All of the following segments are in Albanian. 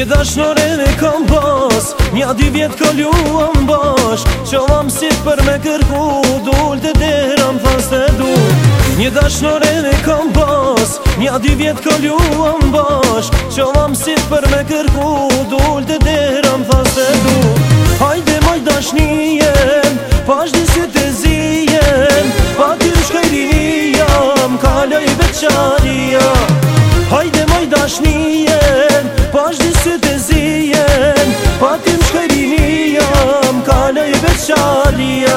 Një dashnore me kam pas, nja 2 vjet kaluam bash. Qovam si për me kërku, dull të dera m'thas të du. Një dashnore me kam pas, nja 2 vjet kaluam bash. Qovam si për me kërku, dull të dera m'thas të du. Hajde moj dashnijem, vazhdi si të zijem, pa ty shkajrinia, m'kaloj veçaria. Hajde moj dashnijem, vazhdi si të zijem, pa ty shkajrinia, m'kaloj veçaria.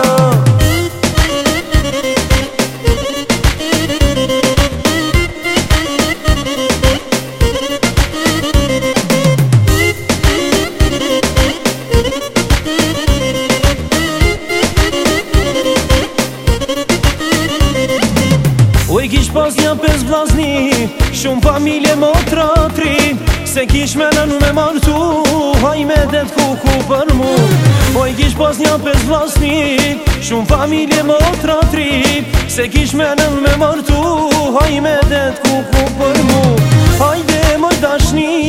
Oj kish pas nja 5 vllazni, shumë familje motra 3. Se kish menen me martu, haj me det kuku për mu. Oj kish pas nja 5 vllazni, shumë familje motra 3. Se kish menen me martu, haj me det kuku për mu. Hajde moj dashni